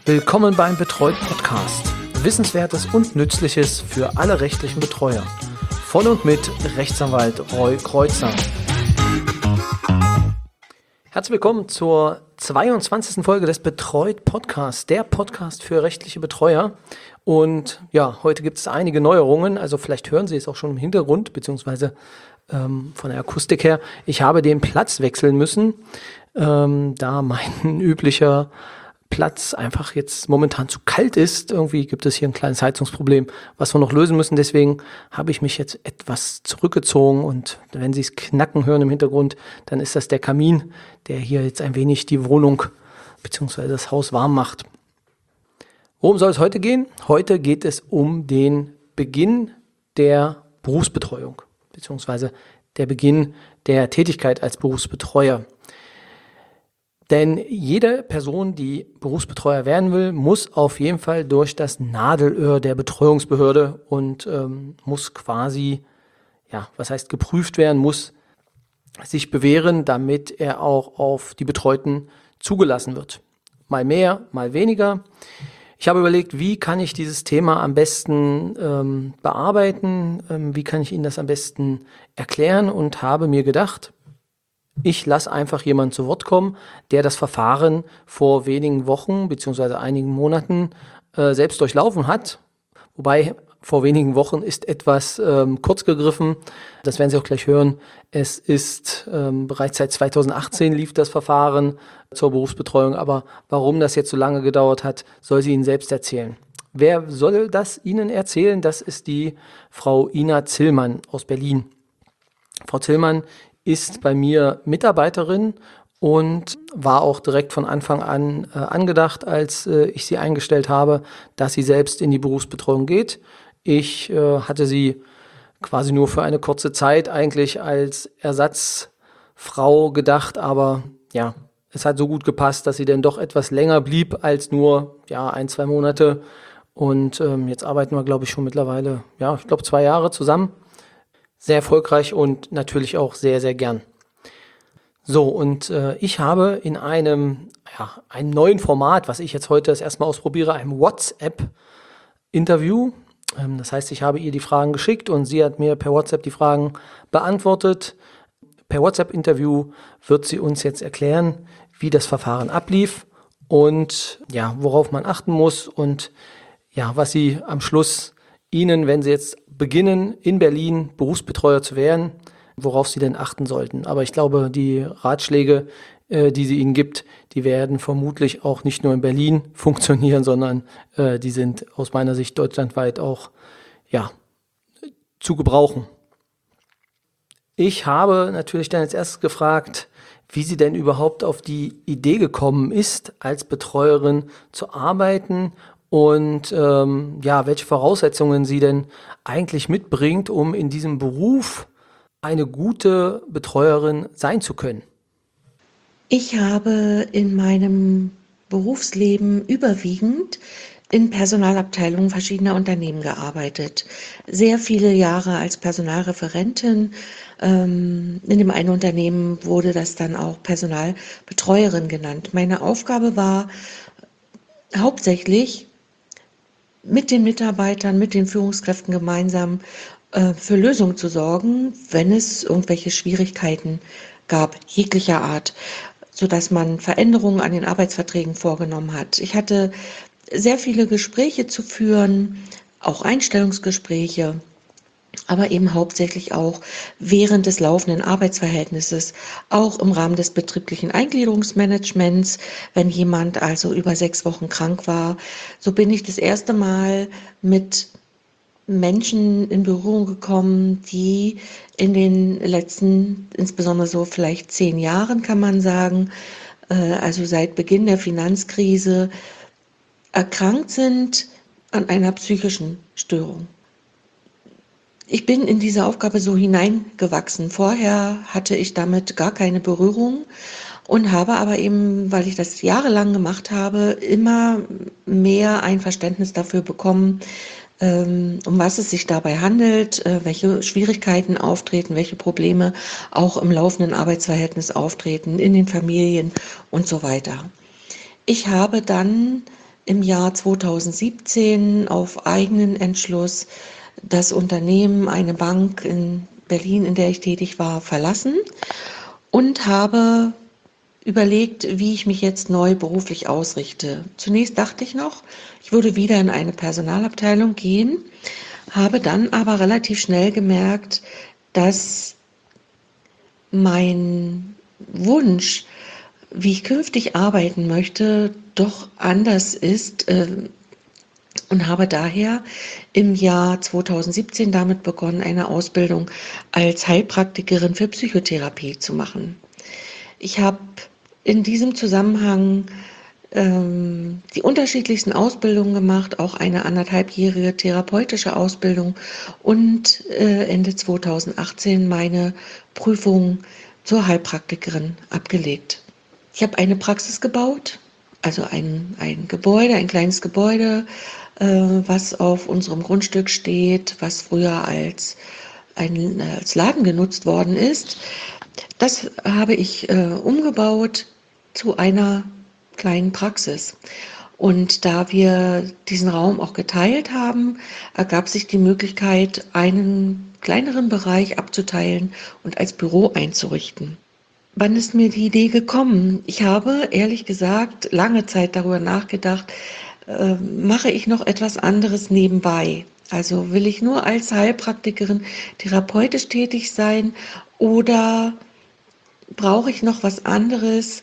Willkommen beim Betreut Podcast. Wissenswertes und Nützliches für alle rechtlichen Betreuer. Von und mit Rechtsanwalt Roy Kreuzer. Herzlich willkommen zur 22. Folge des Betreut Podcasts, der Podcast für rechtliche Betreuer. Und ja, heute gibt es einige Neuerungen, also vielleicht hören Sie es auch schon im Hintergrund, beziehungsweise von der Akustik her. Ich habe den Platz wechseln müssen, da mein üblicher Platz einfach jetzt momentan zu kalt ist. Irgendwie gibt es hier ein kleines Heizungsproblem, was wir noch lösen müssen. Deswegen habe ich mich jetzt etwas zurückgezogen und wenn Sie es knacken hören im Hintergrund, dann ist das der Kamin, der hier jetzt ein wenig die Wohnung bzw. das Haus warm macht. Worum soll es heute gehen? Heute geht es um den Beginn der Berufsbetreuung bzw. der Beginn der Tätigkeit als Berufsbetreuer. Denn jede Person, die Berufsbetreuer werden will, muss auf jeden Fall durch das Nadelöhr der Betreuungsbehörde und muss quasi, geprüft werden, muss sich bewähren, damit er auch auf die Betreuten zugelassen wird. Mal mehr, mal weniger. Ich habe überlegt, wie kann ich dieses Thema am besten bearbeiten, wie kann ich Ihnen das am besten erklären und habe mir gedacht, ich lasse einfach jemanden zu Wort kommen, der das Verfahren vor wenigen Wochen bzw. einigen Monaten selbst durchlaufen hat. Wobei vor wenigen Wochen ist etwas kurz gegriffen. Das werden Sie auch gleich hören. Es ist bereits seit 2018 lief das Verfahren zur Berufsbetreuung. Aber warum das jetzt so lange gedauert hat, soll sie Ihnen selbst erzählen. Wer soll das Ihnen erzählen? Das ist die Frau Ina Zillmann aus Berlin. Frau Zillmann ist bei mir Mitarbeiterin und war auch direkt von Anfang an angedacht, als ich sie eingestellt habe, dass sie selbst in die Berufsbetreuung geht. Ich hatte sie quasi nur für eine kurze Zeit eigentlich als Ersatzfrau gedacht, aber ja, es hat so gut gepasst, dass sie dann doch etwas länger blieb als nur 1-2 Monate. Und jetzt arbeiten wir, glaube ich, schon mittlerweile, 2 Jahre zusammen. Sehr erfolgreich und natürlich auch sehr, sehr gern. So, und ich habe in einem neuen Format, was ich jetzt heute das erste Mal ausprobiere, einem WhatsApp-Interview. Das heißt, ich habe ihr die Fragen geschickt und sie hat mir per WhatsApp die Fragen beantwortet. Per WhatsApp-Interview wird sie uns jetzt erklären, wie das Verfahren ablief und worauf man achten muss und was sie am Schluss Ihnen, wenn Sie jetzt beginnen, in Berlin Berufsbetreuer zu werden, worauf Sie denn achten sollten. Aber ich glaube, die Ratschläge, die sie Ihnen gibt, die werden vermutlich auch nicht nur in Berlin funktionieren, sondern die sind aus meiner Sicht deutschlandweit auch zu gebrauchen. Ich habe natürlich dann als erstes gefragt, wie sie denn überhaupt auf die Idee gekommen ist, als Betreuerin zu arbeiten und welche Voraussetzungen sie denn eigentlich mitbringt, um in diesem Beruf eine gute Betreuerin sein zu können. Ich habe in meinem Berufsleben überwiegend in Personalabteilungen verschiedener Unternehmen gearbeitet. Sehr viele Jahre als Personalreferentin. In dem einen Unternehmen wurde das dann auch Personalbetreuerin genannt. Meine Aufgabe war hauptsächlich mit den Mitarbeitern, mit den Führungskräften gemeinsam für Lösungen zu sorgen, wenn es irgendwelche Schwierigkeiten gab, jeglicher Art, sodass man Veränderungen an den Arbeitsverträgen vorgenommen hat. Ich hatte sehr viele Gespräche zu führen, auch Einstellungsgespräche, aber eben hauptsächlich auch während des laufenden Arbeitsverhältnisses, auch im Rahmen des betrieblichen Eingliederungsmanagements, wenn jemand also über 6 Wochen krank war. So bin ich das erste Mal mit Menschen in Berührung gekommen, die in den letzten, insbesondere so vielleicht 10 Jahren, kann man sagen, also seit Beginn der Finanzkrise, erkrankt sind an einer psychischen Störung. Ich bin in diese Aufgabe so hineingewachsen. Vorher hatte ich damit gar keine Berührung und habe aber eben, weil ich das jahrelang gemacht habe, immer mehr ein Verständnis dafür bekommen, um was es sich dabei handelt, welche Schwierigkeiten auftreten, welche Probleme auch im laufenden Arbeitsverhältnis auftreten, in den Familien und so weiter. Ich habe dann im Jahr 2017 auf eigenen Entschluss das Unternehmen, eine Bank in Berlin, in der ich tätig war, verlassen und habe überlegt, wie ich mich jetzt neu beruflich ausrichte. Zunächst dachte ich noch, ich würde wieder in eine Personalabteilung gehen, habe dann aber relativ schnell gemerkt, dass mein Wunsch, wie ich künftig arbeiten möchte, doch anders ist, und habe daher im Jahr 2017 damit begonnen, eine Ausbildung als Heilpraktikerin für Psychotherapie zu machen. Ich habe in diesem Zusammenhang die unterschiedlichsten Ausbildungen gemacht, auch eine 1,5-jährige therapeutische Ausbildung und Ende 2018 meine Prüfung zur Heilpraktikerin abgelegt. Ich habe eine Praxis gebaut, also ein Gebäude, ein kleines Gebäude, was auf unserem Grundstück steht, was früher als Laden genutzt worden ist. Das habe ich umgebaut zu einer kleinen Praxis. Und da wir diesen Raum auch geteilt haben, ergab sich die Möglichkeit, einen kleineren Bereich abzuteilen und als Büro einzurichten. Wann ist mir die Idee gekommen? Ich habe ehrlich gesagt lange Zeit darüber nachgedacht, mache ich noch etwas anderes nebenbei? Also will ich nur als Heilpraktikerin therapeutisch tätig sein oder brauche ich noch was anderes?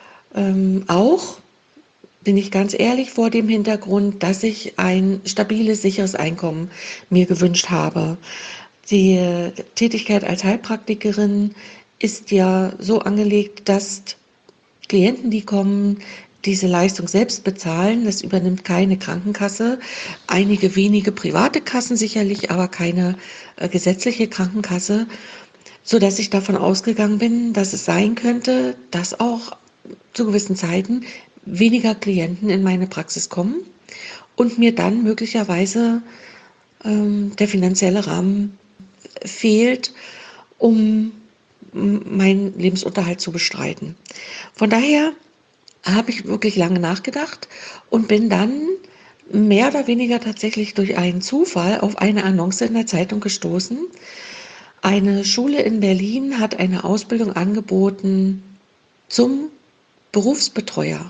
Auch bin ich ganz ehrlich vor dem Hintergrund, dass ich ein stabiles, sicheres Einkommen mir gewünscht habe. Die Tätigkeit als Heilpraktikerin ist ja so angelegt, dass Klienten, die kommen, diese Leistung selbst bezahlen. Das übernimmt keine Krankenkasse. Einige wenige private Kassen sicherlich, aber keine gesetzliche Krankenkasse, sodass ich davon ausgegangen bin, dass es sein könnte, dass auch zu gewissen Zeiten weniger Klienten in meine Praxis kommen und mir dann möglicherweise der finanzielle Rahmen fehlt, um meinen Lebensunterhalt zu bestreiten. Von daher habe ich wirklich lange nachgedacht und bin dann mehr oder weniger tatsächlich durch einen Zufall auf eine Annonce in der Zeitung gestoßen. Eine Schule in Berlin hat eine Ausbildung angeboten zum Berufsbetreuer.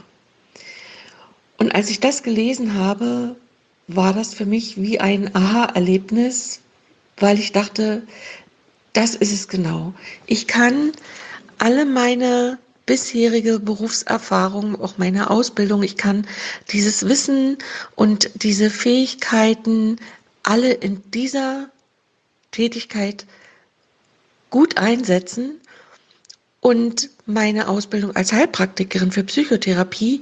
Und als ich das gelesen habe, war das für mich wie ein Aha-Erlebnis, weil ich dachte, das ist es genau. Ich kann alle meine bisherige Berufserfahrung, auch meine Ausbildung, ich kann dieses Wissen und diese Fähigkeiten alle in dieser Tätigkeit gut einsetzen. Und meine Ausbildung als Heilpraktikerin für Psychotherapie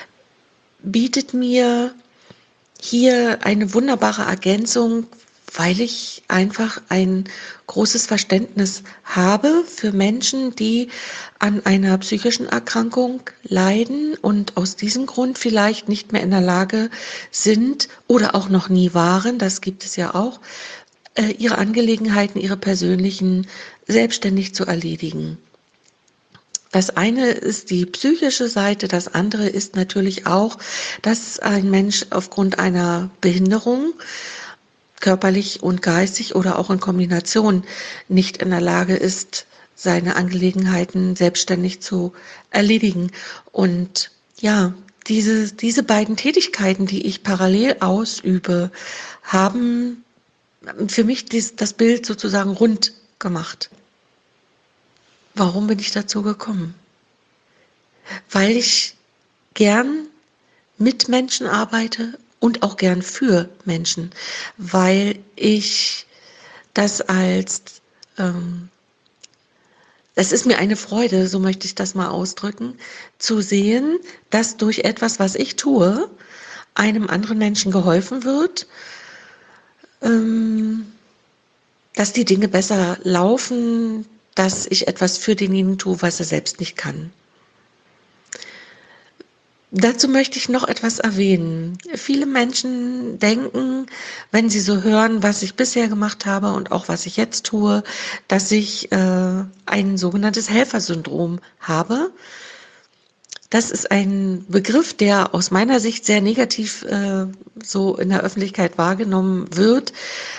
bietet mir hier eine wunderbare Ergänzung, weil ich einfach ein großes Verständnis habe für Menschen, die an einer psychischen Erkrankung leiden und aus diesem Grund vielleicht nicht mehr in der Lage sind oder auch noch nie waren, das gibt es ja auch, ihre Angelegenheiten, ihre persönlichen, selbstständig zu erledigen. Das eine ist die psychische Seite, das andere ist natürlich auch, dass ein Mensch aufgrund einer Behinderung, körperlich und geistig oder auch in Kombination, nicht in der Lage ist, seine Angelegenheiten selbstständig zu erledigen. Und ja, diese beiden Tätigkeiten, die ich parallel ausübe, haben für mich das Bild sozusagen rund gemacht. Warum bin ich dazu gekommen? Weil ich gern mit Menschen arbeite und auch gern für Menschen, weil ich das es ist mir eine Freude, so möchte ich das mal ausdrücken, zu sehen, dass durch etwas, was ich tue, einem anderen Menschen geholfen wird, dass die Dinge besser laufen, dass ich etwas für denjenigen tue, was er selbst nicht kann. Dazu möchte ich noch etwas erwähnen. Viele Menschen denken, wenn sie so hören, was ich bisher gemacht habe und auch was ich jetzt tue, dass ich ein sogenanntes Helfersyndrom habe. Das ist ein Begriff, der aus meiner Sicht sehr negativ so in der Öffentlichkeit wahrgenommen wird.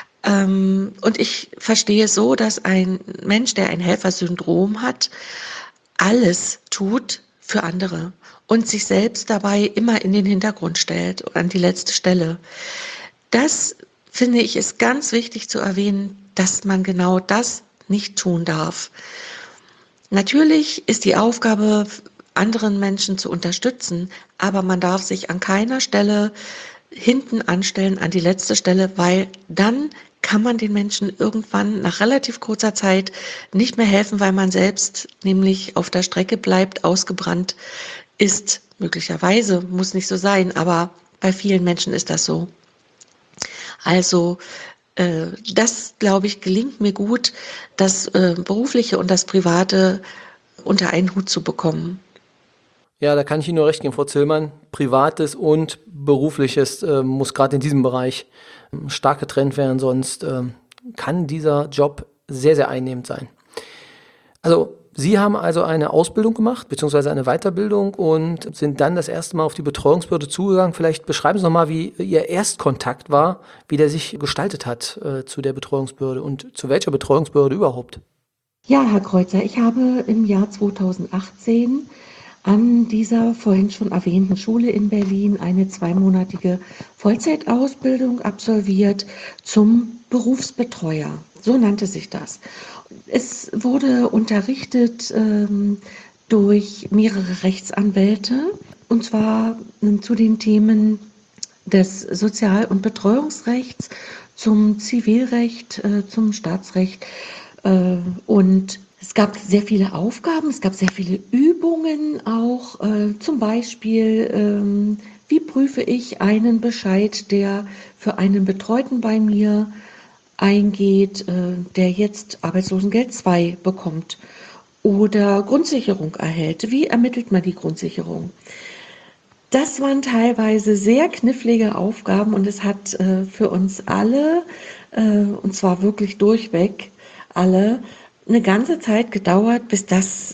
Und ich verstehe es so, dass ein Mensch, der ein Helfersyndrom hat, alles tut für andere und sich selbst dabei immer in den Hintergrund stellt und an die letzte Stelle. Das finde ich ist ganz wichtig zu erwähnen, dass man genau das nicht tun darf. Natürlich ist die Aufgabe, anderen Menschen zu unterstützen, aber man darf sich an keiner Stelle hinten anstellen, an die letzte Stelle, weil dann kann man den Menschen irgendwann nach relativ kurzer Zeit nicht mehr helfen, weil man selbst nämlich auf der Strecke bleibt, ausgebrannt ist. Möglicherweise, muss nicht so sein, aber bei vielen Menschen ist das so. Also das, glaube ich, gelingt mir gut, das Berufliche und das Private unter einen Hut zu bekommen. Ja, da kann ich Ihnen nur recht geben, Frau Zillmann. Privates und Berufliches muss gerade in diesem Bereich stark getrennt werden, sonst kann dieser Job sehr, sehr einnehmend sein. Also, Sie haben also eine Ausbildung gemacht, beziehungsweise eine Weiterbildung und sind dann das erste Mal auf die Betreuungsbehörde zugegangen. Vielleicht beschreiben Sie noch mal, wie Ihr Erstkontakt war, wie der sich gestaltet hat zu der Betreuungsbehörde und zu welcher Betreuungsbehörde überhaupt. Ja, Herr Kreuzer, ich habe im Jahr 2018 an dieser vorhin schon erwähnten Schule in Berlin eine zweimonatige Vollzeitausbildung absolviert zum Berufsbetreuer. So nannte sich das. Es wurde unterrichtet durch mehrere Rechtsanwälte, und zwar zu den Themen des Sozial- und Betreuungsrechts, zum Zivilrecht, zum Staatsrecht. Und es gab sehr viele Aufgaben, es gab sehr viele Übungen auch, zum Beispiel, wie prüfe ich einen Bescheid, der für einen Betreuten bei mir eingeht, der jetzt Arbeitslosengeld 2 bekommt oder Grundsicherung erhält. Wie ermittelt man die Grundsicherung? Das waren teilweise sehr knifflige Aufgaben und es hat für uns alle, und zwar wirklich durchweg alle, eine ganze Zeit gedauert, bis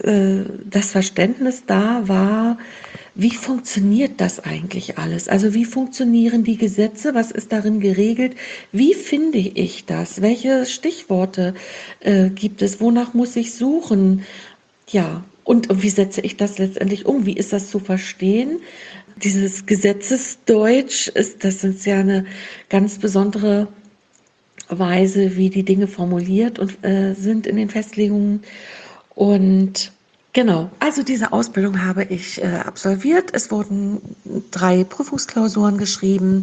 das Verständnis da war, wie funktioniert das eigentlich alles? Also wie funktionieren die Gesetze? Was ist darin geregelt? Wie finde ich das? Welche Stichworte gibt es? Wonach muss ich suchen? Ja, und wie setze ich das letztendlich um? Wie ist das zu verstehen? Dieses Gesetzesdeutsch das ist ja eine ganz besondere Weise, wie die Dinge formuliert und sind in den Festlegungen. Und genau, also diese Ausbildung habe ich absolviert. Es wurden 3 Prüfungsklausuren geschrieben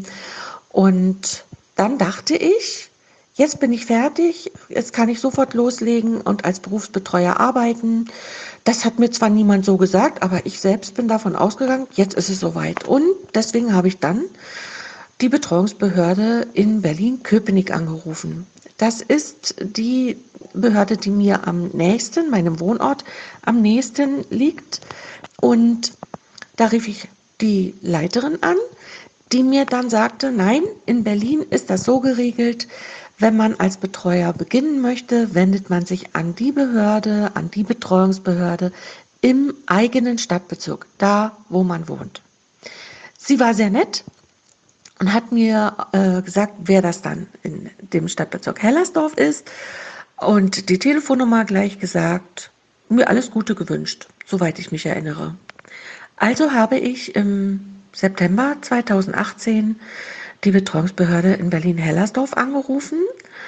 und dann dachte ich, jetzt bin ich fertig, jetzt kann ich sofort loslegen und als Berufsbetreuer arbeiten. Das hat mir zwar niemand so gesagt, aber ich selbst bin davon ausgegangen, jetzt ist es soweit. Und deswegen habe ich dann die Betreuungsbehörde in Berlin-Köpenick angerufen. Das ist die Behörde, die mir am nächsten, meinem Wohnort am nächsten liegt. Und da rief ich die Leiterin an, die mir dann sagte, nein, in Berlin ist das so geregelt, wenn man als Betreuer beginnen möchte, wendet man sich an die Behörde, an die Betreuungsbehörde im eigenen Stadtbezirk, da wo man wohnt. Sie war sehr nett und hat mir gesagt, wer das dann in dem Stadtbezirk Hellersdorf ist und die Telefonnummer gleich gesagt, mir alles Gute gewünscht, soweit ich mich erinnere. Also habe ich im September 2018 die Betreuungsbehörde in Berlin-Hellersdorf angerufen,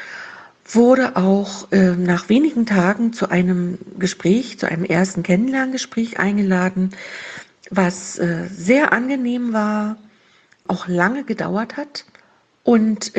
wurde auch nach wenigen Tagen zu einem Gespräch, zu einem ersten Kennenlerngespräch eingeladen, was sehr angenehm war, auch lange gedauert hat. Und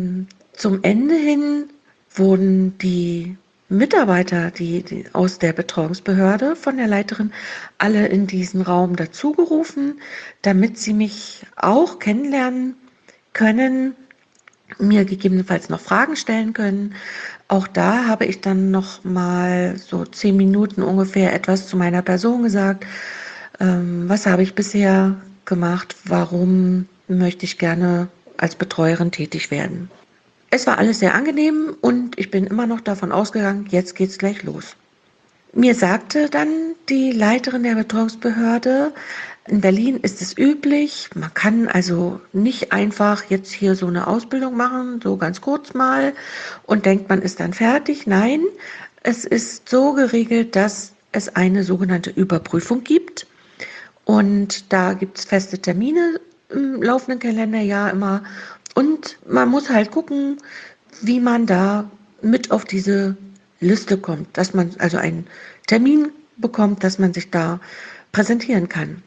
zum Ende hin wurden die Mitarbeiter, die aus der Betreuungsbehörde von der Leiterin, alle in diesen Raum dazugerufen, damit sie mich auch kennenlernen können, mir gegebenenfalls noch Fragen stellen können. Auch da habe ich dann noch mal so 10 Minuten ungefähr etwas zu meiner Person gesagt. Was habe ich bisher gemacht? Warum möchte ich gerne als Betreuerin tätig werden? Es war alles sehr angenehm und ich bin immer noch davon ausgegangen, jetzt geht's gleich los. Mir sagte dann die Leiterin der Betreuungsbehörde, in Berlin ist es üblich, man kann also nicht einfach jetzt hier so eine Ausbildung machen, so ganz kurz mal und denkt, man ist dann fertig. Nein, es ist so geregelt, dass es eine sogenannte Überprüfung gibt. Und da gibt es feste Termine im laufenden Kalenderjahr immer. Und man muss halt gucken, wie man da mit auf diese Liste kommt, dass man also einen Termin bekommt, dass man sich da präsentieren kann.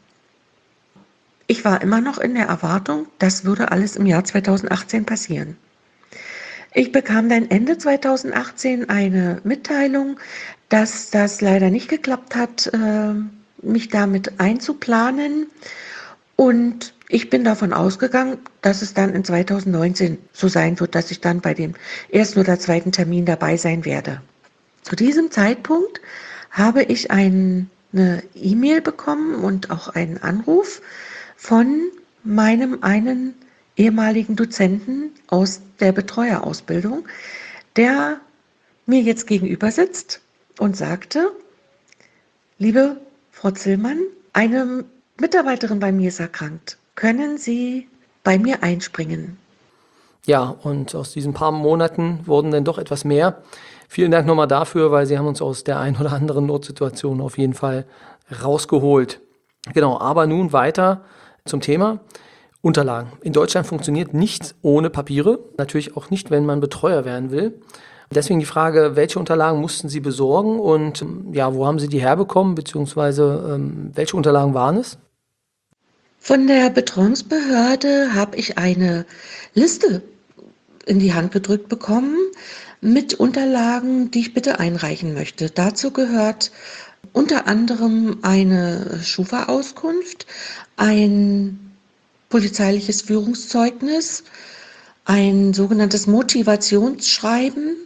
Ich war immer noch in der Erwartung, das würde alles im Jahr 2018 passieren. Ich bekam dann Ende 2018 eine Mitteilung, dass das leider nicht geklappt hat, mich damit einzuplanen. Und ich bin davon ausgegangen, dass es dann in 2019 so sein wird, dass ich dann bei dem ersten oder zweiten Termin dabei sein werde. Zu diesem Zeitpunkt habe ich eine E-Mail bekommen und auch einen Anruf von meinem einen ehemaligen Dozenten aus der Betreuerausbildung, der mir jetzt gegenüber sitzt und sagte, liebe Frau Zillmann, eine Mitarbeiterin bei mir ist erkrankt. Können Sie bei mir einspringen? Ja, und aus diesen paar Monaten wurden dann doch etwas mehr. Vielen Dank nochmal dafür, weil Sie haben uns aus der ein oder anderen Notsituation auf jeden Fall rausgeholt. Genau, aber nun weiter zum Thema Unterlagen. In Deutschland funktioniert nichts ohne Papiere, natürlich auch nicht, wenn man Betreuer werden will. Deswegen die Frage, welche Unterlagen mussten Sie besorgen und ja, wo haben Sie die herbekommen, beziehungsweise welche Unterlagen waren es? Von der Betreuungsbehörde habe ich eine Liste in die Hand gedrückt bekommen mit Unterlagen, die ich bitte einreichen möchte. Dazu gehört unter anderem eine Schufa-Auskunft, ein polizeiliches Führungszeugnis, ein sogenanntes Motivationsschreiben,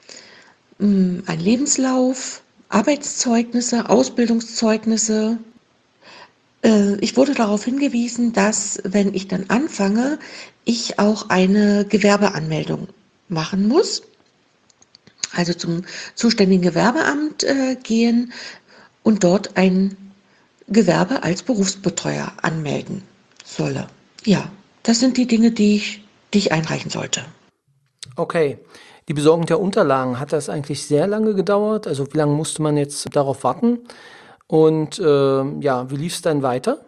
ein Lebenslauf, Arbeitszeugnisse, Ausbildungszeugnisse. Ich wurde darauf hingewiesen, dass, wenn ich dann anfange, ich auch eine Gewerbeanmeldung machen muss, also zum zuständigen Gewerbeamt gehen und dort ein Gewerbe als Berufsbetreuer anmelden solle. Ja, das sind die Dinge, die ich einreichen sollte. Okay. Die Besorgung der Unterlagen, hat das eigentlich sehr lange gedauert? Also wie lange musste man jetzt darauf warten? Und ja, wie lief es dann weiter?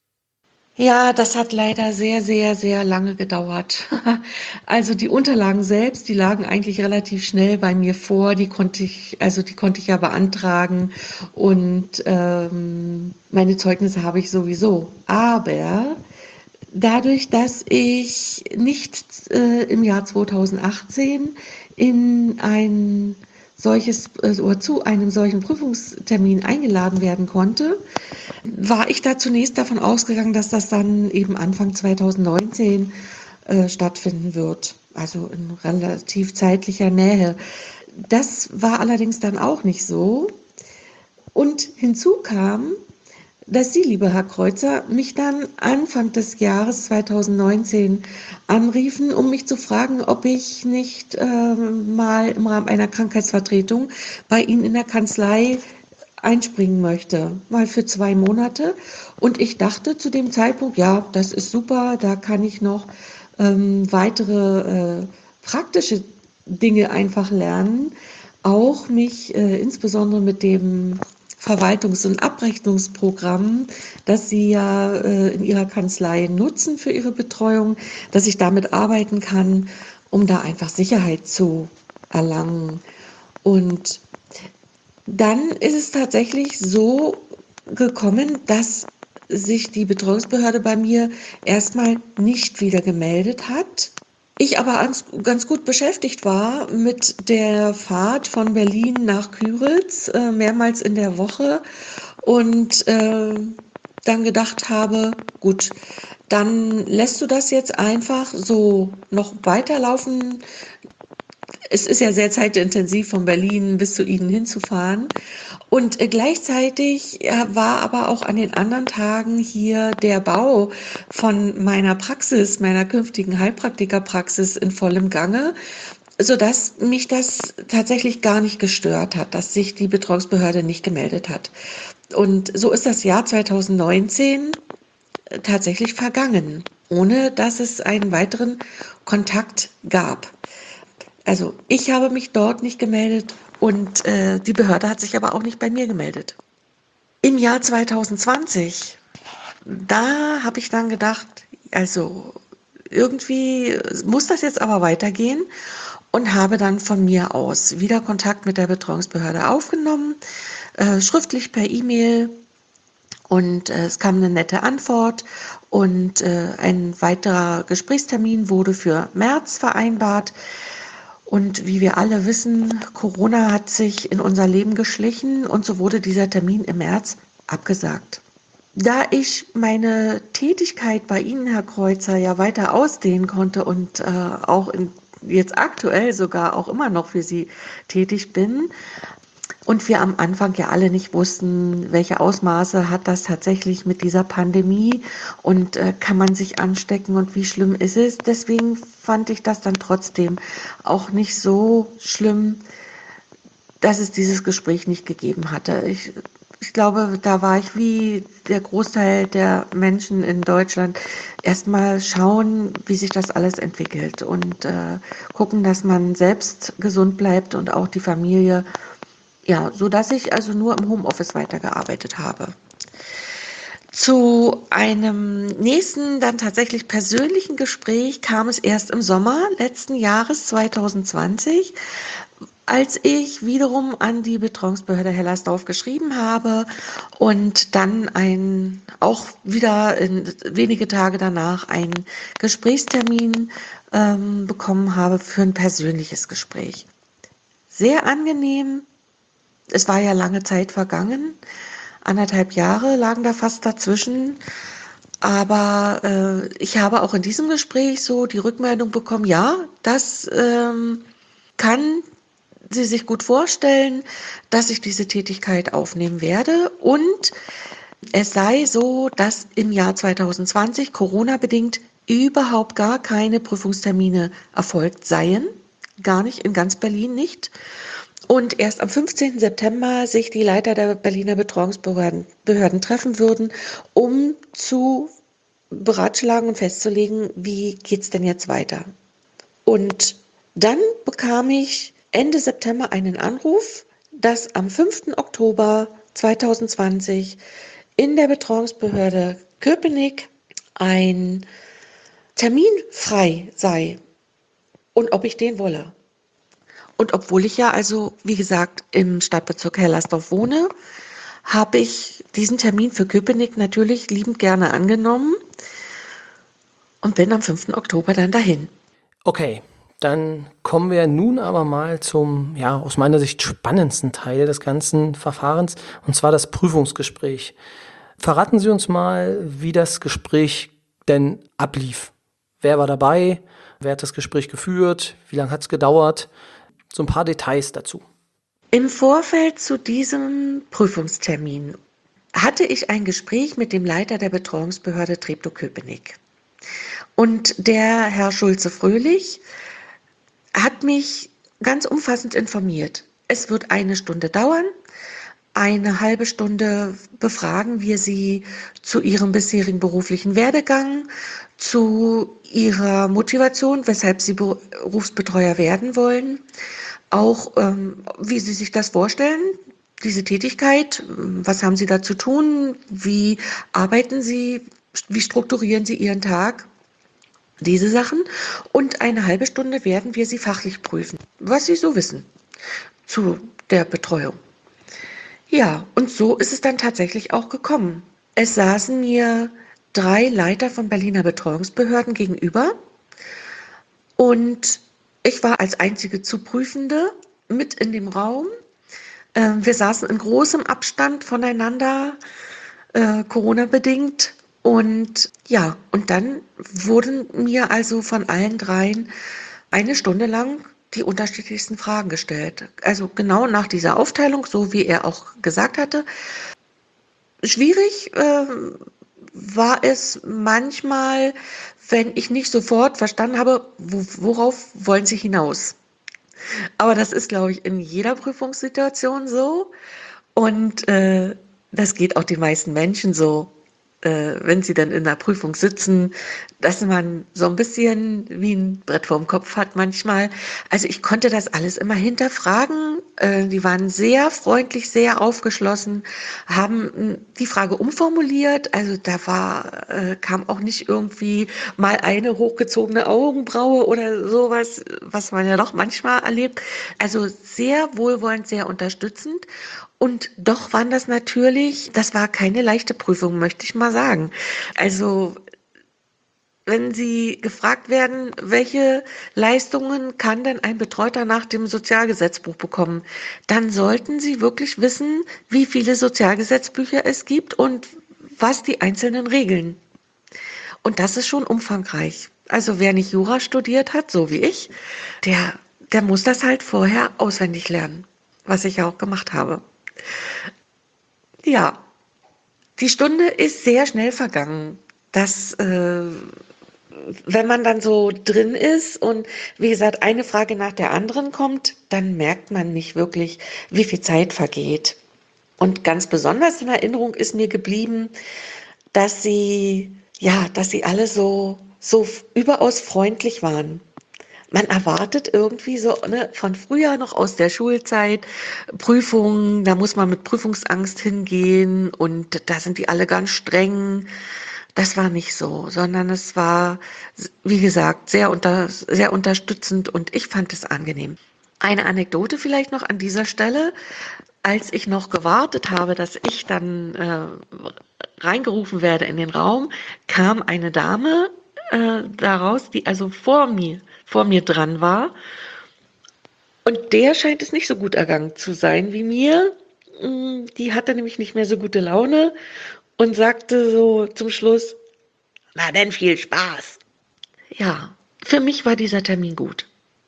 Ja, das hat leider sehr, sehr, sehr lange gedauert. Also die Unterlagen selbst, die lagen eigentlich relativ schnell bei mir vor. Die konnte ich ja beantragen und meine Zeugnisse habe ich sowieso. Aber dadurch, dass ich nicht im Jahr 2018 in ein solches oder zu einem solchen Prüfungstermin eingeladen werden konnte, war ich da zunächst davon ausgegangen, dass das dann eben Anfang 2019 stattfinden wird, also in relativ zeitlicher Nähe. Das war allerdings dann auch nicht so. Und hinzu kam, dass Sie, lieber Herr Kreuzer, mich dann Anfang des Jahres 2019 anriefen, um mich zu fragen, ob ich nicht mal im Rahmen einer Krankheitsvertretung bei Ihnen in der Kanzlei einspringen möchte, mal für 2 Monate. Und ich dachte zu dem Zeitpunkt, ja, das ist super, da kann ich noch weitere praktische Dinge einfach lernen, auch mich insbesondere mit dem Verwaltungs- und Abrechnungsprogramm, das Sie ja in Ihrer Kanzlei nutzen für Ihre Betreuung, dass ich damit arbeiten kann, um da einfach Sicherheit zu erlangen. Und dann ist es tatsächlich so gekommen, dass sich die Betreuungsbehörde bei mir erstmal nicht wieder gemeldet hat. Ich aber ganz gut beschäftigt war mit der Fahrt von Berlin nach Küritz, mehrmals in der Woche und dann gedacht habe, gut, dann lässt du das jetzt einfach so noch weiterlaufen. Es ist ja sehr zeitintensiv, von Berlin bis zu Ihnen hinzufahren. Und gleichzeitig war aber auch an den anderen Tagen hier der Bau von meiner Praxis, meiner künftigen Heilpraktikerpraxis in vollem Gange. sodass mich das tatsächlich gar nicht gestört hat, dass sich die Betreuungsbehörde nicht gemeldet hat. Und so ist das Jahr 2019 tatsächlich vergangen, ohne dass es einen weiteren Kontakt gab. Also ich habe mich dort nicht gemeldet und die Behörde hat sich aber auch nicht bei mir gemeldet. Im Jahr 2020, da habe ich dann gedacht, also irgendwie muss das jetzt aber weitergehen und habe dann von mir aus wieder Kontakt mit der Betreuungsbehörde aufgenommen, schriftlich per E-Mail, und es kam eine nette Antwort und ein weiterer Gesprächstermin wurde für März vereinbart. Und wie wir alle wissen, Corona hat sich in unser Leben geschlichen und so wurde dieser Termin im März abgesagt. Da ich meine Tätigkeit bei Ihnen, Herr Kreuzer, ja weiter ausdehnen konnte und jetzt aktuell sogar auch immer noch für Sie tätig bin, und wir am Anfang ja alle nicht wussten, welche Ausmaße hat das tatsächlich mit dieser Pandemie und kann man sich anstecken und wie schlimm ist es. Deswegen fand ich das dann trotzdem auch nicht so schlimm, dass es dieses Gespräch nicht gegeben hatte. Ich glaube, da war ich wie der Großteil der Menschen in Deutschland erstmal schauen, wie sich das alles entwickelt und gucken, dass man selbst gesund bleibt und auch die Familie. Ja, so dass ich also nur im Homeoffice weitergearbeitet habe. Zu einem nächsten, dann tatsächlich persönlichen Gespräch kam es erst im Sommer letzten Jahres 2020, als ich wiederum an die Betreuungsbehörde Hellersdorf geschrieben habe und dann auch wieder wenige Tage danach einen Gesprächstermin bekommen habe für ein persönliches Gespräch. Sehr angenehm. Es war ja lange Zeit vergangen, 1,5 Jahre lagen da fast dazwischen, aber ich habe auch in diesem Gespräch so die Rückmeldung bekommen, ja, das kann sie sich gut vorstellen, dass ich diese Tätigkeit aufnehmen werde, und es sei so, dass im Jahr 2020 Corona-bedingt überhaupt gar keine Prüfungstermine erfolgt seien, gar nicht, in ganz Berlin nicht. Und erst am 15. September sich die Leiter der Berliner Betreuungsbehörden treffen würden, um zu beratschlagen und festzulegen, wie geht es denn jetzt weiter. Und dann bekam ich Ende September einen Anruf, dass am 5. Oktober 2020 in der Betreuungsbehörde Köpenick ein Termin frei sei und ob ich den wolle. Und obwohl ich ja also, wie gesagt, im Stadtbezirk Hellersdorf wohne, habe ich diesen Termin für Köpenick natürlich liebend gerne angenommen und bin am 5. Oktober dann dahin. Okay, dann kommen wir nun aber mal zum, ja, aus meiner Sicht spannendsten Teil des ganzen Verfahrens, und zwar das Prüfungsgespräch. Verraten Sie uns mal, wie das Gespräch denn ablief. Wer war dabei? Wer hat das Gespräch geführt? Wie lange hat es gedauert? So ein paar Details dazu. Im Vorfeld zu diesem Prüfungstermin hatte ich ein Gespräch mit dem Leiter der Betreuungsbehörde Treptow-Köpenick. Und der Herr Schulze-Fröhlich hat mich ganz umfassend informiert. Es wird 1 Stunde dauern. 1/2 Stunde befragen wir Sie zu Ihrem bisherigen beruflichen Werdegang, zu Ihrer Motivation, weshalb Sie Berufsbetreuer werden wollen, auch wie Sie sich das vorstellen, diese Tätigkeit, was haben Sie da zu tun, wie arbeiten Sie, wie strukturieren Sie Ihren Tag, diese Sachen. Und 1/2 Stunde werden wir Sie fachlich prüfen, was Sie so wissen zu der Betreuung. Ja, und so ist es dann tatsächlich auch gekommen. Es saßen mir 3 Leiter von Berliner Betreuungsbehörden gegenüber und ich war als einzige Zuprüfende mit in dem Raum. Wir saßen in großem Abstand voneinander, Corona-bedingt. Und ja, und dann wurden mir also von allen dreien 1 Stunde lang die unterschiedlichsten Fragen gestellt. Also genau nach dieser Aufteilung, so wie er auch gesagt hatte. Schwierig war es manchmal, wenn ich nicht sofort verstanden habe, worauf wollen Sie hinaus? Aber das ist, glaube ich, in jeder Prüfungssituation so. Und das geht auch den meisten Menschen so, wenn sie dann in der Prüfung sitzen, dass man so ein bisschen wie ein Brett vorm Kopf hat manchmal. Also ich konnte das alles immer hinterfragen. Die waren sehr freundlich, sehr aufgeschlossen, haben die Frage umformuliert. Also kam auch nicht irgendwie mal eine hochgezogene Augenbraue oder sowas, was man ja doch manchmal erlebt. Also sehr wohlwollend, sehr unterstützend. Und doch waren das war keine leichte Prüfung, möchte ich mal sagen. Also, wenn Sie gefragt werden, welche Leistungen kann denn ein Betreuter nach dem Sozialgesetzbuch bekommen, dann sollten Sie wirklich wissen, wie viele Sozialgesetzbücher es gibt und was die einzelnen regeln. Und das ist schon umfangreich. Also wer nicht Jura studiert hat, so wie ich, der, der muss das halt vorher auswendig lernen, was ich ja auch gemacht habe. Ja, die Stunde ist sehr schnell vergangen. Wenn man dann so drin ist und wie gesagt, eine Frage nach der anderen kommt, dann merkt man nicht wirklich, wie viel Zeit vergeht. Und ganz besonders in Erinnerung ist mir geblieben, dass sie alle so überaus freundlich waren. Man erwartet irgendwie so, ne, von früher noch aus der Schulzeit, Prüfungen, da muss man mit Prüfungsangst hingehen und da sind die alle ganz streng. Das war nicht so, sondern es war, wie gesagt, sehr unterstützend und ich fand es angenehm. Eine Anekdote vielleicht noch an dieser Stelle. Als ich noch gewartet habe, dass ich dann reingerufen werde in den Raum, kam eine Dame daraus, die also vor mir dran war. Und der scheint es nicht so gut ergangen zu sein wie mir. Die hatte nämlich nicht mehr so gute Laune und sagte so zum Schluss, na denn viel Spaß. Ja, für mich war dieser Termin gut.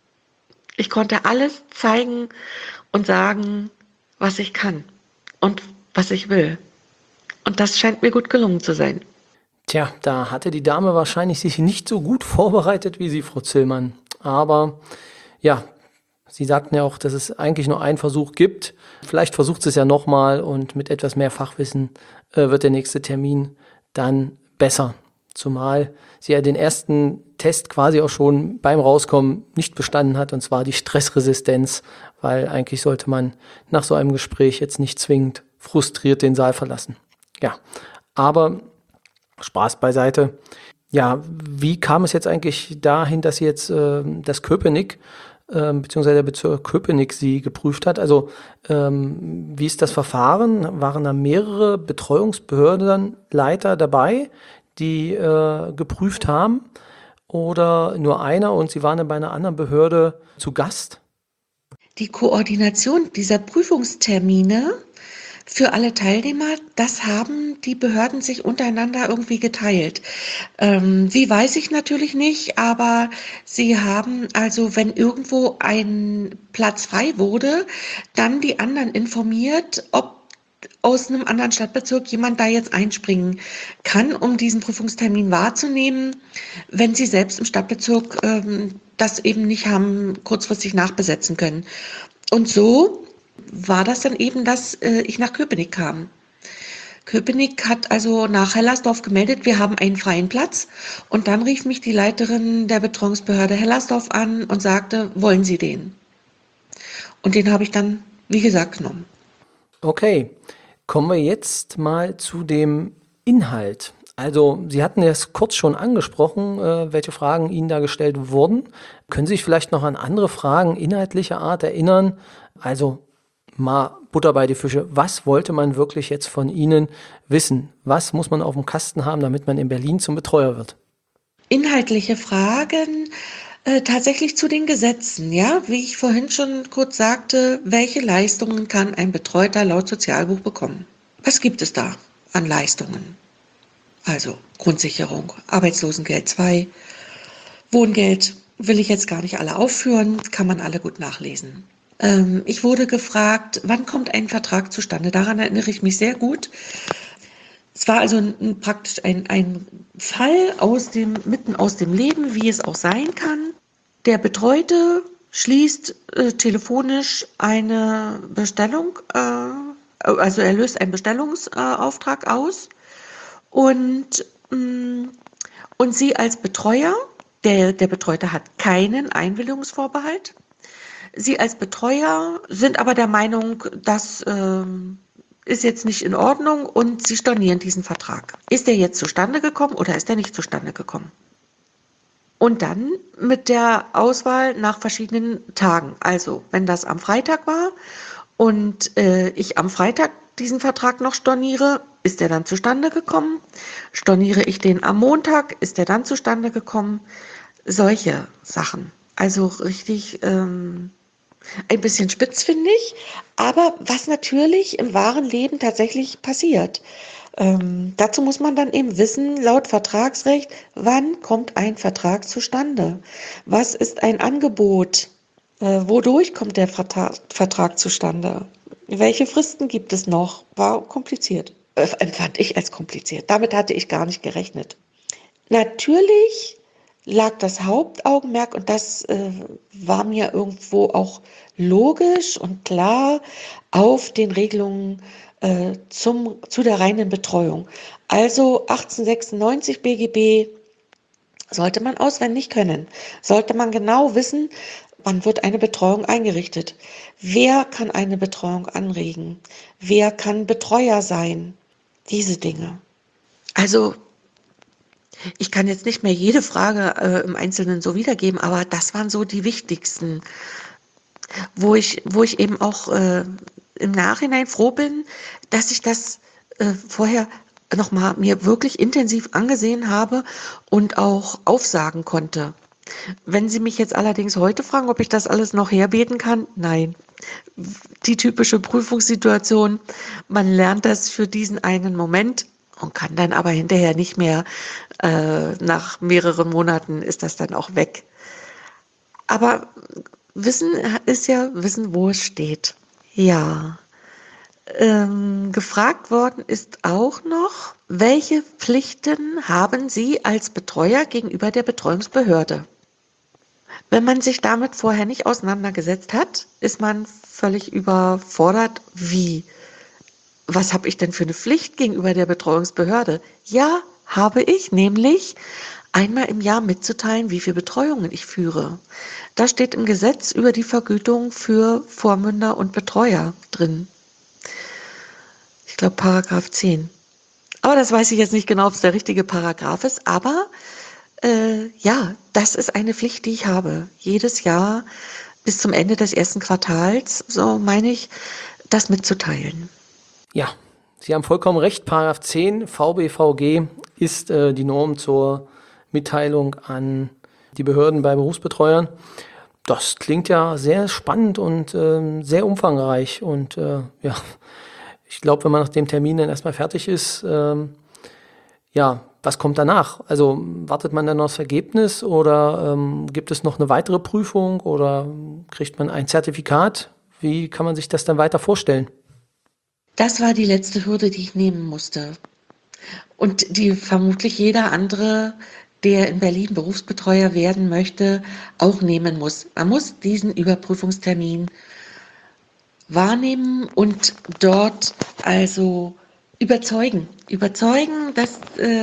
Ich konnte alles zeigen und sagen, was ich kann und was ich will. Und das scheint mir gut gelungen zu sein. Tja, da hatte die Dame wahrscheinlich sich nicht so gut vorbereitet wie Sie, Frau Zillmann. Aber ja, Sie sagten ja auch, dass es eigentlich nur einen Versuch gibt. Vielleicht versucht sie es ja nochmal und mit etwas mehr Fachwissen wird der nächste Termin dann besser. Zumal sie ja den ersten Test quasi auch schon beim Rauskommen nicht bestanden hat, und zwar die Stressresistenz, weil eigentlich sollte man nach so einem Gespräch jetzt nicht zwingend frustriert den Saal verlassen. Ja, aber Spaß beiseite. Ja, wie kam es jetzt eigentlich dahin, dass Sie jetzt das Köpenick beziehungsweise der Bezirk Köpenick Sie geprüft hat? Also wie ist das Verfahren? Waren da mehrere Betreuungsbehördenleiter dabei, die geprüft haben? Oder nur einer und Sie waren dann bei einer anderen Behörde zu Gast? Die Koordination dieser Prüfungstermine für alle Teilnehmer, das haben die Behörden sich untereinander irgendwie geteilt. Wie weiß ich natürlich nicht, aber sie haben also, wenn irgendwo ein Platz frei wurde, dann die anderen informiert, ob aus einem anderen Stadtbezirk jemand da jetzt einspringen kann, um diesen Prüfungstermin wahrzunehmen, wenn sie selbst im Stadtbezirk das eben nicht haben kurzfristig nachbesetzen können. Und so war das dann eben, dass ich nach Köpenick kam. Köpenick hat also nach Hellersdorf gemeldet, wir haben einen freien Platz. Und dann rief mich die Leiterin der Betreuungsbehörde Hellersdorf an und sagte, wollen Sie den? Und den habe ich dann, wie gesagt, genommen. Okay, kommen wir jetzt mal zu dem Inhalt. Also, Sie hatten es kurz schon angesprochen, welche Fragen Ihnen da gestellt wurden. Können Sie sich vielleicht noch an andere Fragen inhaltlicher Art erinnern? Also, mal Butter bei die Fische. Was wollte man wirklich jetzt von Ihnen wissen? Was muss man auf dem Kasten haben, damit man in Berlin zum Betreuer wird? Inhaltliche Fragen tatsächlich zu den Gesetzen, ja, wie ich vorhin schon kurz sagte, welche Leistungen kann ein Betreuter laut Sozialbuch bekommen? Was gibt es da an Leistungen? Also Grundsicherung, Arbeitslosengeld 2, Wohngeld will ich jetzt gar nicht alle aufführen, kann man alle gut nachlesen. Ich wurde gefragt, wann kommt ein Vertrag zustande? Daran erinnere ich mich sehr gut. Es war also praktisch ein Fall mitten aus dem Leben, wie es auch sein kann. Der Betreute schließt telefonisch eine Bestellung, also er löst einen Bestellungsauftrag aus und, mm, und Sie als Betreuer, der Betreute hat keinen Einwilligungsvorbehalt. Sie als Betreuer sind aber der Meinung, das ist jetzt nicht in Ordnung und Sie stornieren diesen Vertrag. Ist der jetzt zustande gekommen oder ist er nicht zustande gekommen? Und dann mit der Auswahl nach verschiedenen Tagen. Also, wenn das am Freitag war und ich am Freitag diesen Vertrag noch storniere, ist der dann zustande gekommen? Storniere ich den am Montag, ist der dann zustande gekommen? Solche Sachen. Also richtig ein bisschen spitz, finde ich, aber was natürlich im wahren Leben tatsächlich passiert. Dazu muss man dann eben wissen, laut Vertragsrecht, wann kommt ein Vertrag zustande? Was ist ein Angebot? Wodurch kommt der Vertrag zustande? Welche Fristen gibt es noch? War kompliziert. Empfand ich als kompliziert. Damit hatte ich gar nicht gerechnet. Natürlich lag das Hauptaugenmerk, und das war mir irgendwo auch logisch und klar, auf den Regelungen zu der reinen Betreuung. Also 1896 BGB sollte man auswendig können, sollte man genau wissen, wann wird eine Betreuung eingerichtet, wer kann eine Betreuung anregen, wer kann Betreuer sein, diese Dinge. Also ich kann jetzt nicht mehr jede Frage im Einzelnen so wiedergeben, aber das waren so die wichtigsten, wo ich eben auch im Nachhinein froh bin, dass ich das vorher nochmal mir wirklich intensiv angesehen habe und auch aufsagen konnte. Wenn Sie mich jetzt allerdings heute fragen, ob ich das alles noch herbeten kann, nein. Die typische Prüfungssituation, man lernt das für diesen einen Moment und kann dann aber hinterher nicht mehr, nach mehreren Monaten ist das dann auch weg. Aber Wissen ist ja Wissen, wo es steht. Ja, gefragt worden ist auch noch, welche Pflichten haben Sie als Betreuer gegenüber der Betreuungsbehörde? Wenn man sich damit vorher nicht auseinandergesetzt hat, ist man völlig überfordert. Wie? Was habe ich denn für eine Pflicht gegenüber der Betreuungsbehörde? Ja, habe ich, nämlich einmal im Jahr mitzuteilen, wie viele Betreuungen ich führe. Da steht im Gesetz über die Vergütung für Vormünder und Betreuer drin. Ich glaube Paragraph 10. Aber das weiß ich jetzt nicht genau, ob es der richtige Paragraph ist. Aber ja, das ist eine Pflicht, die ich habe. Jedes Jahr bis zum Ende des ersten Quartals, so meine ich, das mitzuteilen. Ja, Sie haben vollkommen recht. Paragraph 10 VBVG ist die Norm zur Mitteilung an die Behörden bei Berufsbetreuern. Das klingt ja sehr spannend und sehr umfangreich. Und ja, ich glaube, wenn man nach dem Termin dann erstmal fertig ist, ja, was kommt danach? Also wartet man dann noch das Ergebnis oder gibt es noch eine weitere Prüfung oder kriegt man ein Zertifikat? Wie kann man sich das dann weiter vorstellen? Das war die letzte Hürde, die ich nehmen musste. Und die vermutlich jeder andere, der in Berlin Berufsbetreuer werden möchte, auch nehmen muss. Man muss diesen Überprüfungstermin wahrnehmen und dort also überzeugen. Überzeugen, dass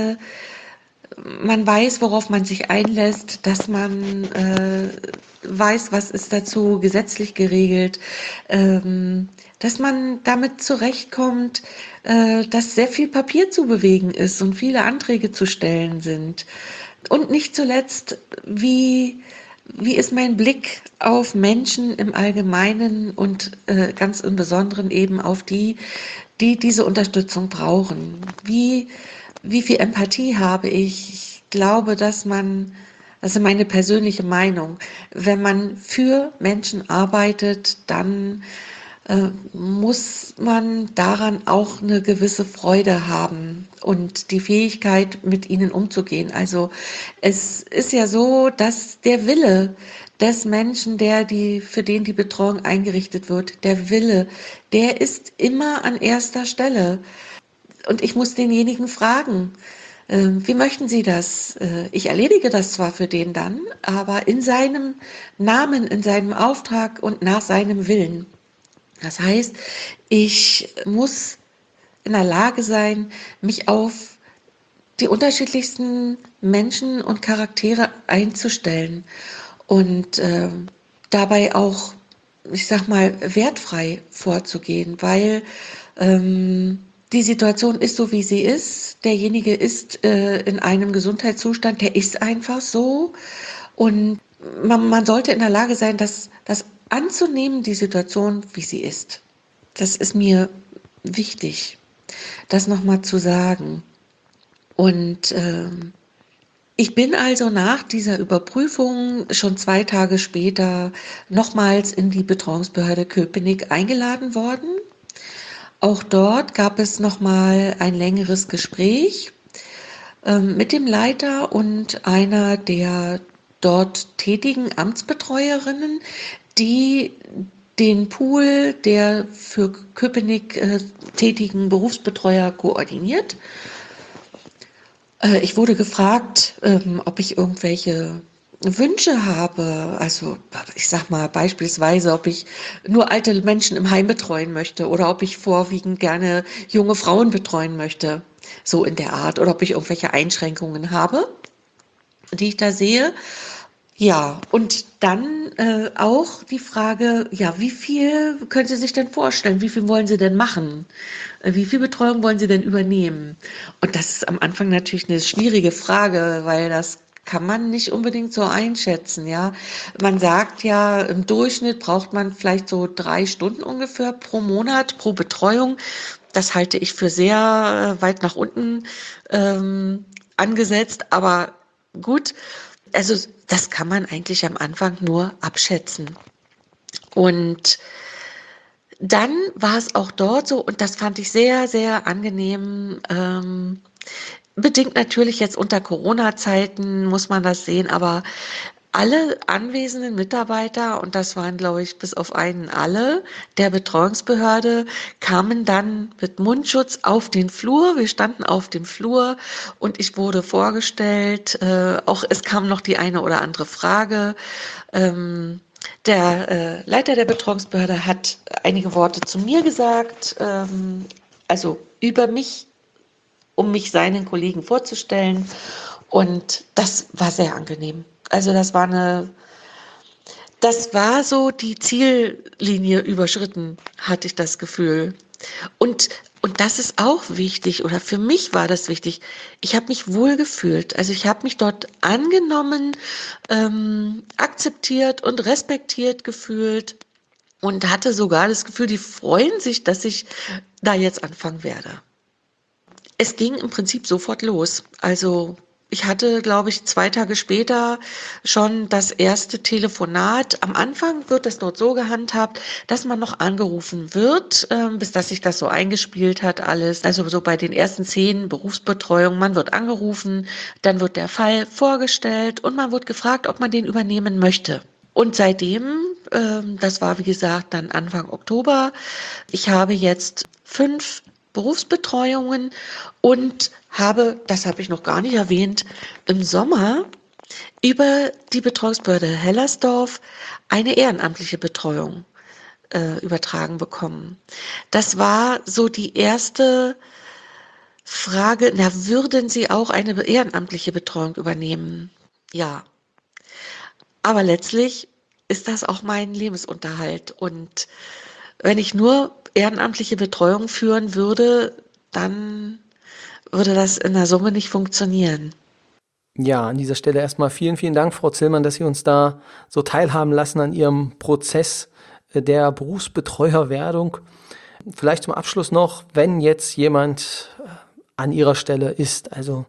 man weiß, worauf man sich einlässt, dass man weiß, was ist dazu gesetzlich geregelt, dass man damit zurechtkommt, dass sehr viel Papier zu bewegen ist und viele Anträge zu stellen sind. Und nicht zuletzt, wie ist mein Blick auf Menschen im Allgemeinen und ganz im Besonderen eben auf die, die diese Unterstützung brauchen? Wie viel Empathie habe ich? Ich glaube, dass man, das ist meine persönliche Meinung, wenn man für Menschen arbeitet, dann muss man daran auch eine gewisse Freude haben und die Fähigkeit, mit ihnen umzugehen. Also es ist ja so, dass der Wille des Menschen, für den die Betreuung eingerichtet wird, der Wille, der ist immer an erster Stelle. Und ich muss denjenigen fragen, Wie möchten Sie das? Ich erledige das zwar für den dann, aber in seinem Namen, in seinem Auftrag und nach seinem Willen. Das heißt, ich muss in der Lage sein, mich auf die unterschiedlichsten Menschen und Charaktere einzustellen und dabei auch, ich sag mal, wertfrei vorzugehen, weil die Situation ist so, wie sie ist. Derjenige ist in einem Gesundheitszustand, der ist einfach so. Und man sollte in der Lage sein, das anzunehmen, die Situation, wie sie ist. Das ist mir wichtig, das nochmal zu sagen. Und ich bin also nach dieser Überprüfung schon 2 Tage später nochmals in die Betreuungsbehörde Köpenick eingeladen worden. Auch dort gab es nochmal ein längeres Gespräch mit dem Leiter und einer der dort tätigen Amtsbetreuerinnen, die den Pool der für Köpenick tätigen Berufsbetreuer koordiniert. Ich wurde gefragt, ob ich irgendwelche Wünsche habe. Also ich sag mal beispielsweise, ob ich nur alte Menschen im Heim betreuen möchte oder ob ich vorwiegend gerne junge Frauen betreuen möchte, so in der Art, oder ob ich irgendwelche Einschränkungen habe, die ich da sehe. Ja, und dann auch die Frage, ja, wie viel können Sie sich denn vorstellen? Wie viel wollen Sie denn machen? Wie viel Betreuung wollen Sie denn übernehmen? Und das ist am Anfang natürlich eine schwierige Frage, weil das kann man nicht unbedingt so einschätzen, ja. Man sagt ja, im Durchschnitt braucht man vielleicht so 3 Stunden ungefähr pro Monat, pro Betreuung. Das halte ich für sehr weit nach unten angesetzt, aber gut. Also das kann man eigentlich am Anfang nur abschätzen. Und dann war es auch dort so, und das fand ich sehr, sehr angenehm, bedingt natürlich jetzt unter Corona-Zeiten muss man das sehen, aber alle anwesenden Mitarbeiter, und das waren, glaube ich, bis auf einen alle, der Betreuungsbehörde, kamen dann mit Mundschutz auf den Flur. Wir standen auf dem Flur und ich wurde vorgestellt. Auch es kam noch die eine oder andere Frage. Der Leiter der Betreuungsbehörde hat einige Worte zu mir gesagt, also über mich, um mich seinen Kollegen vorzustellen. Und das war sehr angenehm. Also das war so die Ziellinie überschritten, hatte ich das Gefühl. Und das ist auch wichtig, oder für mich war das wichtig. Ich habe mich wohl gefühlt. Also ich habe mich dort angenommen, akzeptiert und respektiert gefühlt und hatte sogar das Gefühl, die freuen sich, dass ich da jetzt anfangen werde. Es ging im Prinzip sofort los. Also ich hatte, glaube ich, 2 Tage später schon das erste Telefonat. Am Anfang wird das dort so gehandhabt, dass man noch angerufen wird, bis dass sich das so eingespielt hat alles. Also so bei den ersten 10 Berufsbetreuungen, man wird angerufen, dann wird der Fall vorgestellt und man wird gefragt, ob man den übernehmen möchte. Und seitdem, das war wie gesagt dann Anfang Oktober, ich habe jetzt 5 Berufsbetreuungen und habe, das habe ich noch gar nicht erwähnt, im Sommer über die Betreuungsbehörde Hellersdorf eine ehrenamtliche Betreuung übertragen bekommen. Das war so die erste Frage, na, würden Sie auch eine ehrenamtliche Betreuung übernehmen? Ja, aber letztlich ist das auch mein Lebensunterhalt. Und wenn ich nur ehrenamtliche Betreuung führen würde, dann würde das in der Summe nicht funktionieren. Ja, an dieser Stelle erstmal vielen, vielen Dank, Frau Zillmann, dass Sie uns da so teilhaben lassen an Ihrem Prozess der Berufsbetreuerwerdung. Vielleicht zum Abschluss noch, wenn jetzt jemand an Ihrer Stelle ist, also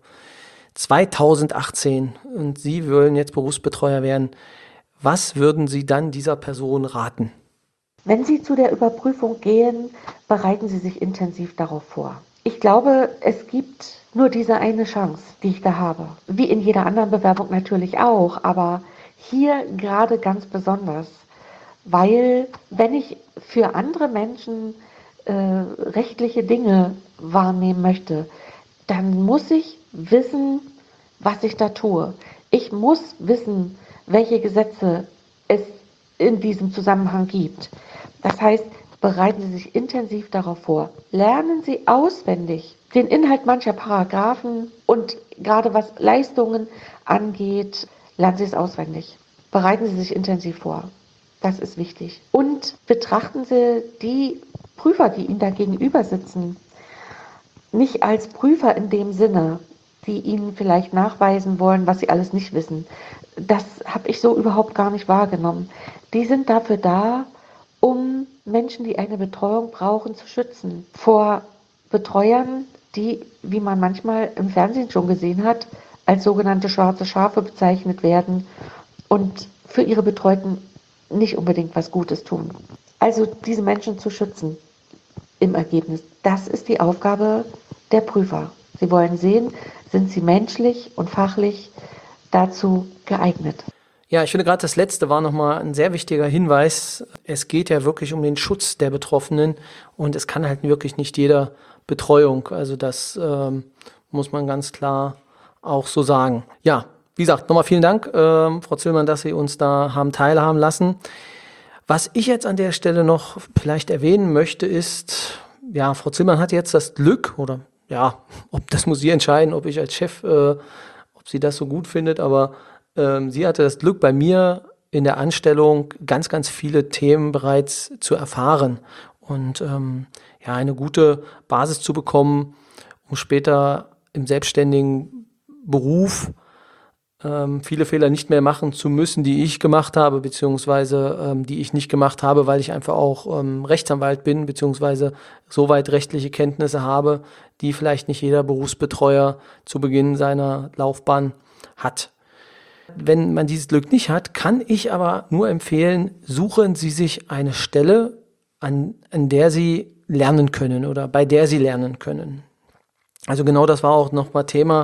2018, und Sie wollen jetzt Berufsbetreuer werden, was würden Sie dann dieser Person raten? Wenn Sie zu der Überprüfung gehen, bereiten Sie sich intensiv darauf vor. Ich glaube, es gibt nur diese eine Chance, die ich da habe. Wie in jeder anderen Bewerbung natürlich auch, aber hier gerade ganz besonders. Weil wenn ich für andere Menschen rechtliche Dinge wahrnehmen möchte, dann muss ich wissen, was ich da tue. Ich muss wissen, welche Gesetze es in diesem Zusammenhang gibt. Das heißt, bereiten Sie sich intensiv darauf vor. Lernen Sie auswendig den Inhalt mancher Paragraphen und gerade was Leistungen angeht, lernen Sie es auswendig. Bereiten Sie sich intensiv vor. Das ist wichtig. Und betrachten Sie die Prüfer, die Ihnen da gegenüber sitzen, nicht als Prüfer in dem Sinne, die Ihnen vielleicht nachweisen wollen, was Sie alles nicht wissen. Das habe ich so überhaupt gar nicht wahrgenommen. Die sind dafür da, um Menschen, die eine Betreuung brauchen, zu schützen. Vor Betreuern, die, wie man manchmal im Fernsehen schon gesehen hat, als sogenannte schwarze Schafe bezeichnet werden und für ihre Betreuten nicht unbedingt was Gutes tun. Also diese Menschen zu schützen im Ergebnis, das ist die Aufgabe der Prüfer. Sie wollen sehen, sind sie menschlich und fachlich dazu geeignet. Ja, ich finde gerade das Letzte war nochmal ein sehr wichtiger Hinweis. Es geht ja wirklich um den Schutz der Betroffenen und es kann halt wirklich nicht jeder Betreuung. Also das muss man ganz klar auch so sagen. Ja, wie gesagt, nochmal vielen Dank, Frau Zillmann, dass Sie uns da haben teilhaben lassen. Was ich jetzt an der Stelle noch vielleicht erwähnen möchte, ist, ja, Frau Zillmann hat jetzt das Glück, oder ja, das muss sie entscheiden, ob ich als Chef, ob sie das so gut findet, aber sie hatte das Glück, bei mir in der Anstellung ganz, ganz viele Themen bereits zu erfahren und ja, eine gute Basis zu bekommen, um später im selbstständigen Beruf viele Fehler nicht mehr machen zu müssen, die ich gemacht habe, beziehungsweise die ich nicht gemacht habe, weil ich einfach auch Rechtsanwalt bin, beziehungsweise soweit rechtliche Kenntnisse habe, die vielleicht nicht jeder Berufsbetreuer zu Beginn seiner Laufbahn hat. Wenn man dieses Glück nicht hat, kann ich aber nur empfehlen, suchen Sie sich eine Stelle, an der Sie lernen können oder bei der Sie lernen können. Also genau das war auch nochmal Thema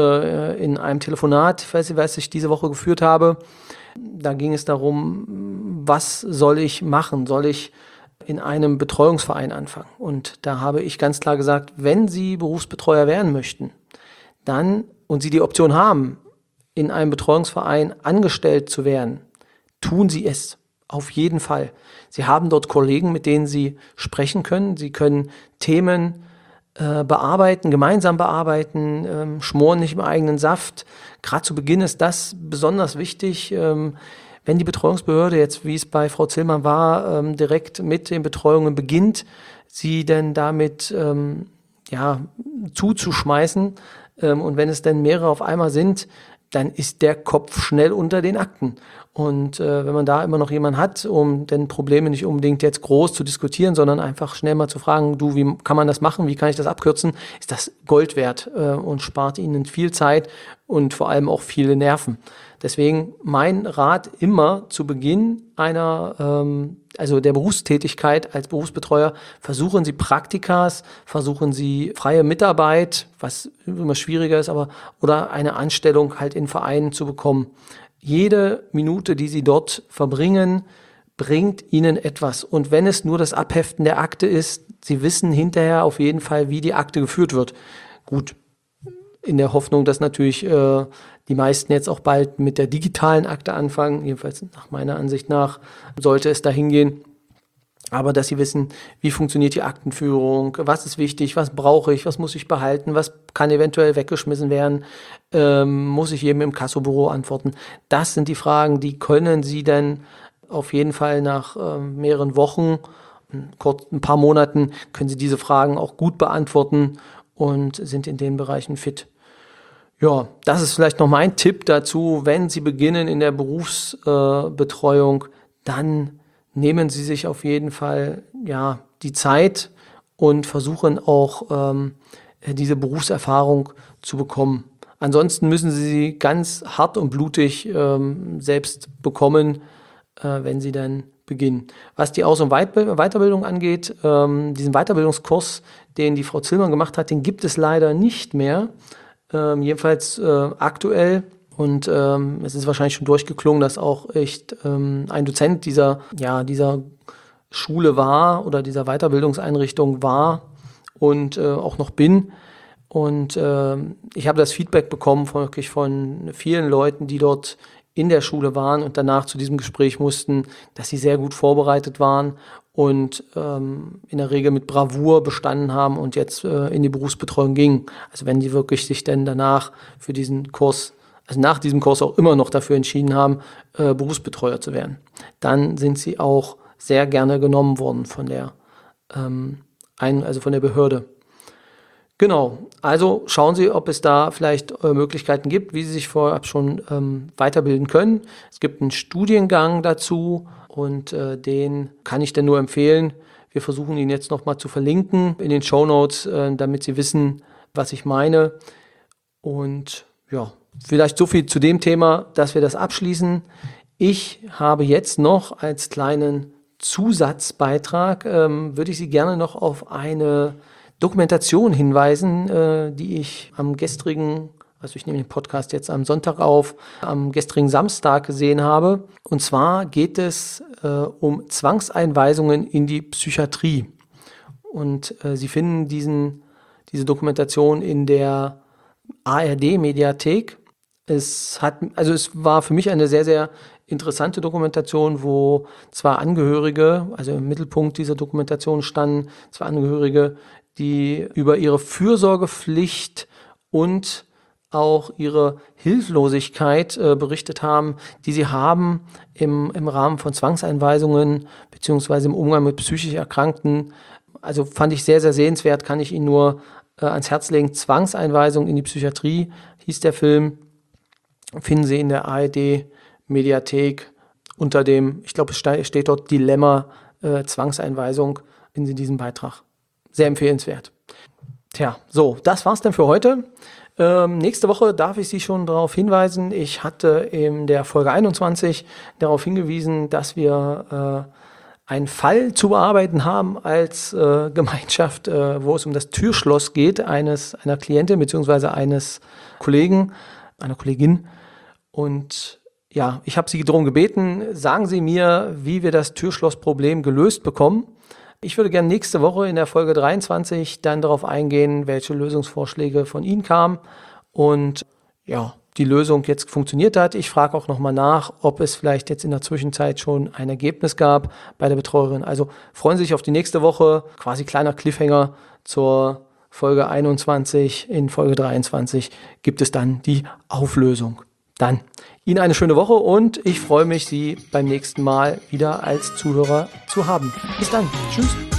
in einem Telefonat, was ich diese Woche geführt habe. Da ging es darum, was soll ich machen? Soll ich in einem Betreuungsverein anfangen? Und da habe ich ganz klar gesagt, wenn Sie Berufsbetreuer werden möchten, dann und Sie die Option haben, in einem Betreuungsverein angestellt zu werden, tun Sie es. Auf jeden Fall. Sie haben dort Kollegen, mit denen Sie sprechen können. Sie können Themen bearbeiten, gemeinsam bearbeiten, schmoren nicht im eigenen Saft. Gerade zu Beginn ist das besonders wichtig, wenn die Betreuungsbehörde jetzt, wie es bei Frau Zillmann war, direkt mit den Betreuungen beginnt, sie denn damit ja, zuzuschmeißen. Und wenn es denn mehrere auf einmal sind, dann ist der Kopf schnell unter den Akten. Und wenn man da immer noch jemanden hat, um denn Probleme nicht unbedingt jetzt groß zu diskutieren, sondern einfach schnell mal zu fragen, du, wie kann man das machen, wie kann ich das abkürzen, ist das Gold wert und spart ihnen viel Zeit und vor allem auch viele Nerven. Deswegen mein Rat immer zu Beginn einer, also der Berufstätigkeit als Berufsbetreuer, versuchen Sie Praktikas, versuchen Sie freie Mitarbeit, was immer schwieriger ist, aber oder eine Anstellung halt in Vereinen zu bekommen. Jede Minute, die Sie dort verbringen, bringt Ihnen etwas. Und wenn es nur das Abheften der Akte ist, Sie wissen hinterher auf jeden Fall, wie die Akte geführt wird. Gut, in der Hoffnung, dass natürlich die meisten jetzt auch bald mit der digitalen Akte anfangen, jedenfalls nach meiner Ansicht nach, sollte es dahin gehen. Aber dass Sie wissen, wie funktioniert die Aktenführung, was ist wichtig, was brauche ich, was muss ich behalten, was kann eventuell weggeschmissen werden, muss ich jedem im Kassobüro antworten. Das sind die Fragen, die können Sie dann auf jeden Fall nach mehreren Wochen, kurz ein paar Monaten, können Sie diese Fragen auch gut beantworten und sind in den Bereichen fit. Ja, das ist vielleicht noch mein Tipp dazu, wenn Sie beginnen in der Berufsbetreuung, dann nehmen Sie sich auf jeden Fall ja die Zeit und versuchen auch diese Berufserfahrung zu bekommen. Ansonsten müssen Sie sie ganz hart und blutig selbst bekommen, wenn Sie dann beginnen. Was die Aus- und Weiterbildung angeht, diesen Weiterbildungskurs, den die Frau Zillmann gemacht hat, den gibt es leider nicht mehr, jedenfalls aktuell. Und es ist wahrscheinlich schon durchgeklungen, dass auch echt ein Dozent dieser Schule war oder dieser Weiterbildungseinrichtung war und auch noch bin. Und ich habe das Feedback bekommen wirklich von vielen Leuten, die dort in der Schule waren und danach zu diesem Gespräch mussten, dass sie sehr gut vorbereitet waren und in der Regel mit Bravour bestanden haben und jetzt in die Berufsbetreuung gingen. Also wenn die wirklich sich denn danach für diesen Kurs, also nach diesem Kurs auch immer noch dafür entschieden haben, Berufsbetreuer zu werden, dann sind sie auch sehr gerne genommen worden von der, also von der Behörde. Genau, also schauen Sie, ob es da vielleicht Möglichkeiten gibt, wie Sie sich vorab schon weiterbilden können. Es gibt einen Studiengang dazu und den kann ich dann nur empfehlen. Wir versuchen ihn jetzt nochmal zu verlinken in den Shownotes, damit Sie wissen, was ich meine. Und ja, vielleicht so viel zu dem Thema, dass wir das abschließen. Ich habe jetzt noch als kleinen Zusatzbeitrag, würde ich Sie gerne noch auf eine Dokumentation hinweisen, die ich am gestrigen, also ich nehme den Podcast jetzt am Sonntag auf, am gestrigen Samstag gesehen habe. Und zwar geht es um Zwangseinweisungen in die Psychiatrie. Und Sie finden diese Dokumentation in der ARD-Mediathek. Es war für mich eine sehr, sehr interessante Dokumentation, wo zwei Angehörige, also im Mittelpunkt dieser Dokumentation standen zwei Angehörige, die über ihre Fürsorgepflicht und auch ihre Hilflosigkeit berichtet haben, die sie haben im Rahmen von Zwangseinweisungen beziehungsweise im Umgang mit psychisch Erkrankten. Also fand ich sehr, sehr sehenswert, kann ich Ihnen nur ans Herz legen. Zwangseinweisung in die Psychiatrie hieß der Film. Finden Sie in der ARD-Mediathek unter dem, ich glaube, es steht dort Dilemma Zwangseinweisung, finden Sie diesen Beitrag. Sehr empfehlenswert. Tja, so, das war's dann für heute. Nächste Woche darf ich Sie schon darauf hinweisen. Ich hatte in der Folge 21 darauf hingewiesen, dass wir einen Fall zu bearbeiten haben als Gemeinschaft, wo es um das Türschloss geht, einer Klientin bzw. eines Kollegen, einer Kollegin. Und ja, ich habe Sie darum gebeten, sagen Sie mir, wie wir das Türschlossproblem gelöst bekommen. Ich würde gerne nächste Woche in der Folge 23 dann darauf eingehen, welche Lösungsvorschläge von Ihnen kamen und ja, die Lösung jetzt funktioniert hat. Ich frage auch nochmal nach, ob es vielleicht jetzt in der Zwischenzeit schon ein Ergebnis gab bei der Betreuerin. Also freuen Sie sich auf die nächste Woche, quasi kleiner Cliffhanger zur Folge 21. In Folge 23 gibt es dann die Auflösung. Dann Ihnen eine schöne Woche und ich freue mich, Sie beim nächsten Mal wieder als Zuhörer zu haben. Bis dann. Tschüss.